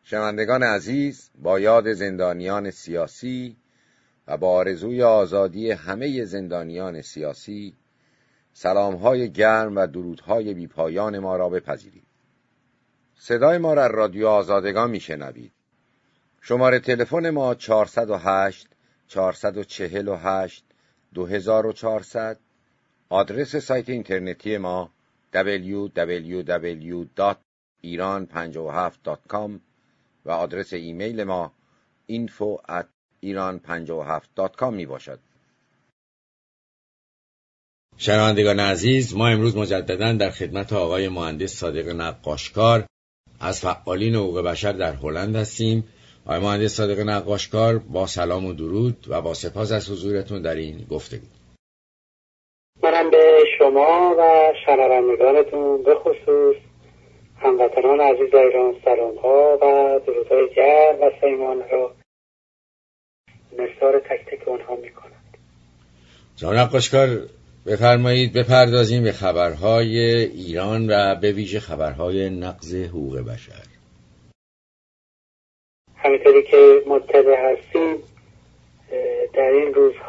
شنوندگان عزیز، با یاد زندانیان سیاسی و با آرزوی آزادی همه زندانیان سیاسی، سلام‌های گرم و درودهای بی‌پایان ما را بپذیرید. صدای ما را از رادیو آزادگان میشنوید. شماره تلفن ما 408 448 2400. آدرس سایت اینترنتی ما www.iran57.com و آدرس ایمیل ما info@iran57.com می باشد. شنوندگان عزیز، ما امروز مجددا در خدمت آقای مهندس صادق نقاشکار از فعالین حقوق بشر در هلند هستیم. آقای مهندس صادق نقاشکار، با سلام و درود و با سپاس از حضورتون در این گفتگو. منم به شما و شنوندگانتون به خصوص هموطنان عزیز ایران سلام‌ها و درودهای گرم و صمیمانه را نثار تک تک آنها می‌کنم. جناب نقاشکار، بفرمایید بپردازیم به خبرهای ایران و به ویژه خبرهای نقض حقوق بشر. همینطوری که مطلع هستیم، در این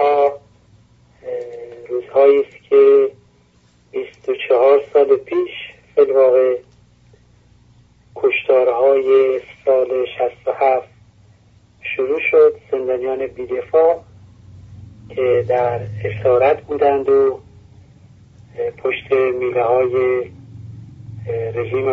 روزهایی است که 24 سال پیش فی الواقع کشتارهای سال 67 شروع شد. زندانیان بی‌دفاع که در اسارت بودند و پشت میله های رژیم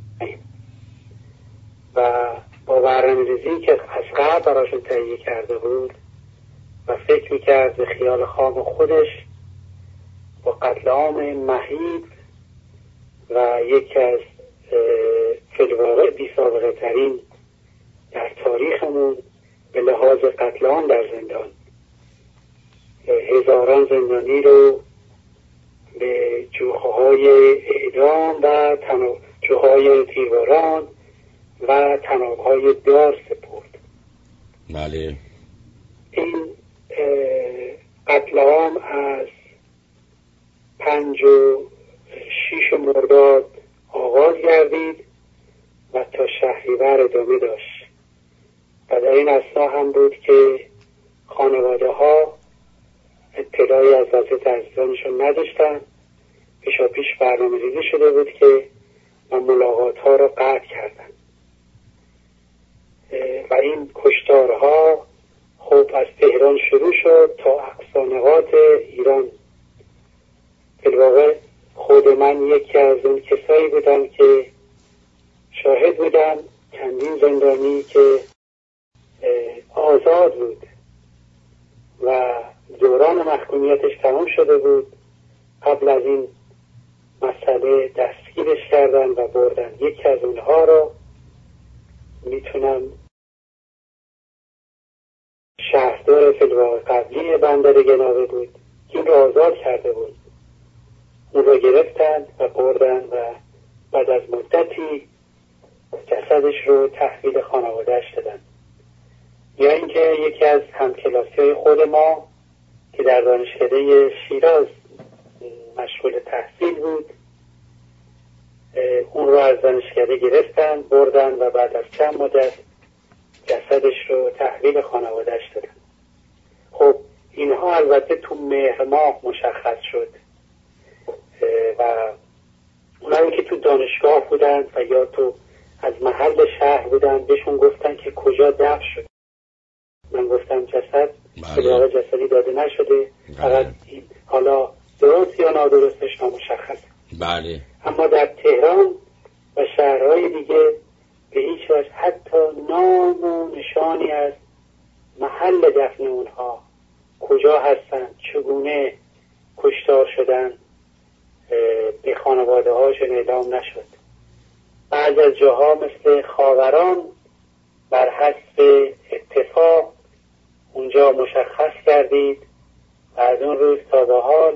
و با برنامه‌ریزی که از قبل براشون تهیه کرده بود و فکر میکرد به خیال خام خودش با قتل عام مهیب و یکی از فی الواقع بی سابقه ترین در تاریخمون به لحاظ قتل عام در زندان، هزاران زندانی رو به جوخه‌های اعدام و جوخه‌های تیرباران و طناب‌های دار سپرد. بله. این قتل عام از 5 و 6 مرداد آغاز گردید و تا شهریور ادامه داشت و در این اثنا هم بود که خانواده ها اطلاعی از وضعیت عزیزانشون نداشتن. پیشاپیش برنامه ریزی شده بود که و ملاقات ها را قطع کردن و این کشتارها خب از تهران شروع شد تا اقصا نقاط ایران. فی الواقع خود من یکی از اون کسایی بودم که شاهد بودم چندین زندانی که آزاد بود و دوران محکومیتش تمام شده بود. قبل از این مسئله دستگیرش کردن و بردن. یکی از اونها رو میتونم شهردار فی الواقع قبلی بندر گناوه بود، این رو آزاد کرده بود. اون رو گرفتن و بردن و بعد از مدتی جسدش رو تحویل خانواده‌اش دادن. یا اینکه یکی از همکلاسی‌های خود ما که در دانشکده شیراز مشغول تحصیل بود، اون رو از دانشکده گرفتن بردن و بعد از چند مدت جسدش رو تحویل خانواده‌اش دادن. خب اینها البته تو مهر ماه مشخص شد و اونایی که تو دانشگاه بودن و یا تو از محل شهر بودن بهشون گفتن که کجا دفن شد. من گفتم جسد به جسدی داده نشده، فقط حالا درست یا نادرستش نامشخص. بله. اما در تهران و شهرهای دیگه به هیچ وجه حتی نام و نشانی از محل دفن اونها، کجا هستن، چگونه کشتار شدن، به خانواده هاشون اعلام نشد. بعض از جاها مثل خاوران بر حسب اتفاق اونجا مشخص کردید و از اون روز تا به حال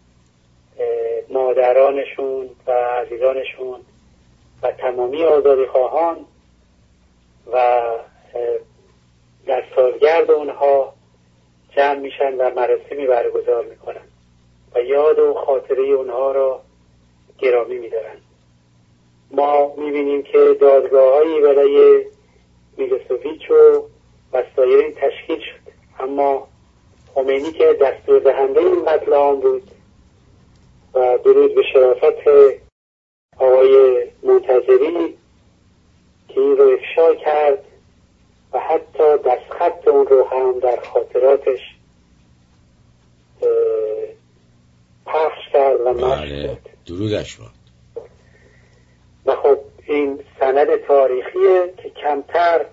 مادرانشون و عزیزانشون و تمامی آزادی خواهان و در سالگرد اونها جمع میشن و مراسمی برگزار میکنن و یاد و خاطره اونها را گرامی میدارن. ما میبینیم که دادگاه‌هایی برای میلوسوویچ و سایرین تشکیل شد. اما خمینی که دستور دهنده این قتل عام بود و درود به شرافت آقای منتظری که این رو افشا کرد و حتی دستخط اون رو هم در خاطراتش پخش کرد و نشر داد. درودش باد. و خب این سند تاریخیه که کمتر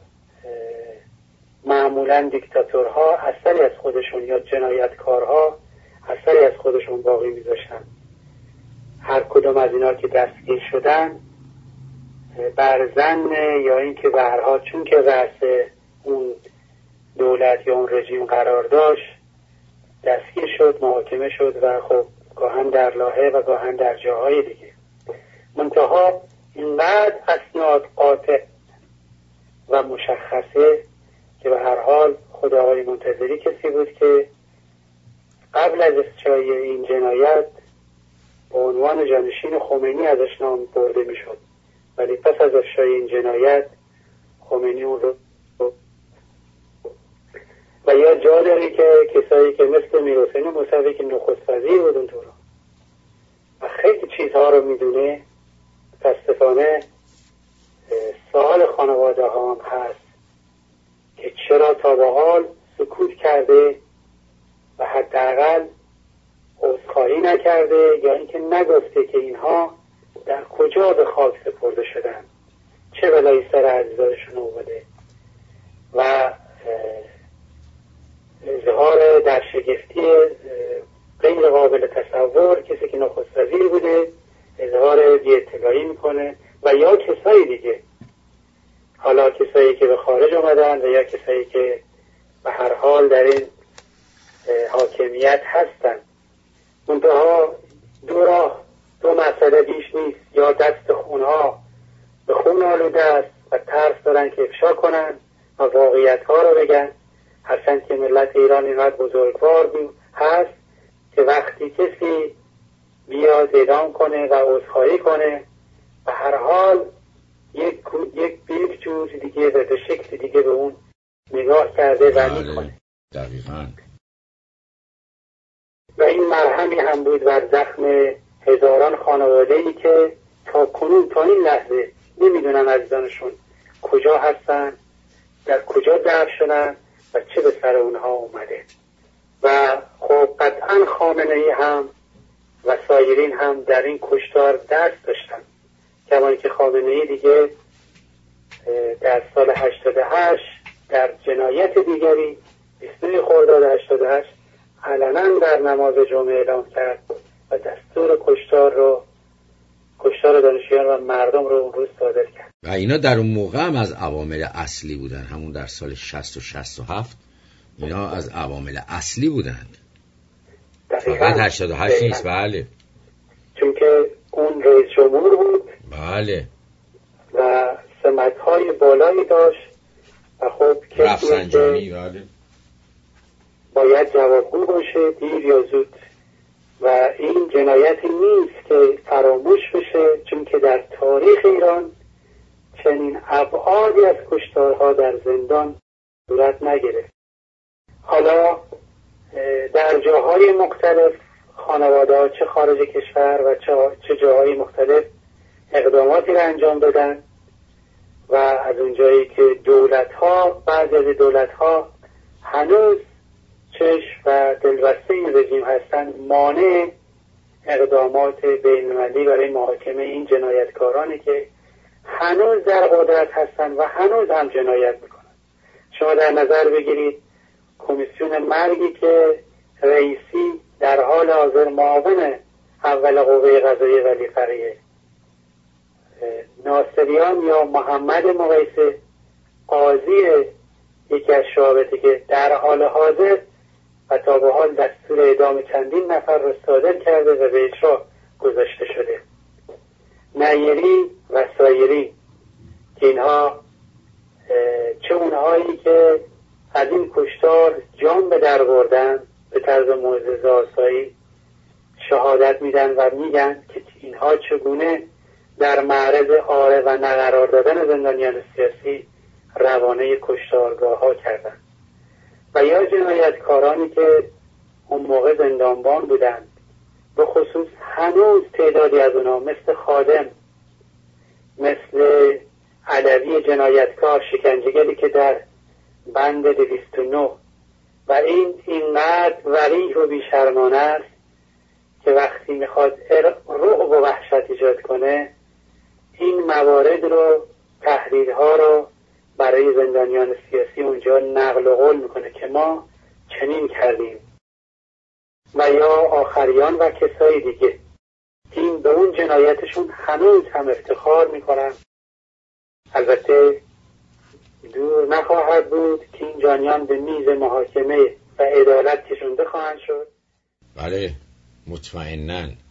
معمولا دیکتاتورها اثری از خودشون یا جنایتکارها اثری از خودشون باقی میذاشتن. هر کدوم از اینا که دستگیر شدن بر ظن یا اینکه به هر حال چون که رأس اون دولت یا اون رژیم قرار داشت دستگیر شد، محاکمه شد و خب گاهن در لاهه و گاهن در جاهای دیگه. منتها اینقدر اسناد قاطع و مشخصه که به هر حال خود آقای منتظری کسی بود که قبل از افشای این جنایت به عنوان جانشین خمینی ازش نام برده میشد، ولی پس از افشای این جنایت خمینی اون رو و یا جا داری که کسایی که مثل میرحسین موسوی که نخست وزیر بود اون دوران و خیلی چیزها رو میدونه، متاسفانه سوال خانواده ها هم هست که چرا تا به حال سکوت کرده و حداقل عذرخواهی نکرده یا اینکه نگفته که اینها در کجا به خاک سپرده شدن، چه بلایی سر عزیزانشون اومده و اظهار در شگفتی غیر قابل تصور کسی که نخست وزیر بوده اظهار بی اطلاعی میکنه و یا کسایی دیگه، حالا کسایی که به خارج اومدن و یا کسایی که به هر حال در این حاکمیت هستن. منتها دو مسئله بیش نیست، یا دست خونها به خون آلوده است و ترس دارن که افشا کنن و واقعیت ها رو بگن، هرچند که ملت ایران اینقدر بزرگوار هست که وقتی کسی بیاد اعدام کنه و عذرخواهی کنه به هر حال یک جور دیگه و به شکل دیگه به اون نگاه کرده و میکنه. دقیقاً. و این مرهمی هم بود بر زخم هزاران خانواده‌ای که تا کنون تا این لحظه نمیدونن عزیزانشون کجا هستن، در کجا دفن شدن و چه به سر اونها اومده. و خب قطعا خامنه‌ای هم و سایرین هم در این کشتار دست داشتن، کمانی که خامنه‌ای دیگه در سال 88 در جنایت دیگری 22 خرداد 88 علنا در نماز جمعه اعلام کرد و دستور کشتار دانشجویان و مردم رو اون روز صادر کرد. و اینا در اون موقع هم از عوامل اصلی بودن، همون در سال 60 و 67 اینا از عوامل اصلی بودند. فقط 88 نیست. بله، چون که اون رئیس جمهور بود. بله. و سمت‌های بالایی داشت و خب رفسنجانی بله باید جوابگو باشه دیر یا زود و این جنایتی نیست که فراموش بشه، چون که در تاریخ ایران چنین ابعادی از کشتارها در زندان صورت نگرفت. حالا در جاهای مختلف خانواده‌ها چه خارج کشور و چه جاهای مختلف اقداماتی را انجام دادن و از اونجایی که بعضی از دولت‌ها هنوز چشم و دلبسته این رژیم هستن مانع اقدامات بین‌المللی برای محاکمه این جنایتکارانی که هنوز در قدرت هستن و هنوز هم جنایت میکنن. شما در نظر بگیرید کمیسیون مرگی که رئیسی در حال حاضر معاون اول قوه قضاییه ولی فقیه ناصریان یا محمد مقیسه قاضی یکی از شعبته که در حال حاضر و تا به حال دستور اعدام چندین نفر را صادر کرده و به اجرا گذاشته شده. نیری و سایری که اینها چه اونهایی که از این کشتار جان به در بردن به طرز معجزه آسایی شهادت میدن و میگن که اینها چگونه در معرض آره و نقرار دادن زندانیان سیاسی روانه کشتارگاه ها کردند. و یا جنایتکارانی که اون موقع زندانبان بودند، به خصوص هنوز تعدادی از اونا مثل خادم، مثل علوی جنایتکار شکنجهگری که در بند 209 و این اینقدر وریح و بیشرمانه است که وقتی میخواد رعب و وحشت ایجاد کنه این موارد رو، تحریرها رو برای زندانیان سیاسی اونجا نقل و قول میکنه که ما چنین کردیم. و یا آخریان و کسای دیگه این به اون جنایتشون هنوز هم افتخار میکنن. البته دور نخواهد بود که این جانیان به میز محاکمه و عدالت کشونده خواهند شد. بله، مطمئناً.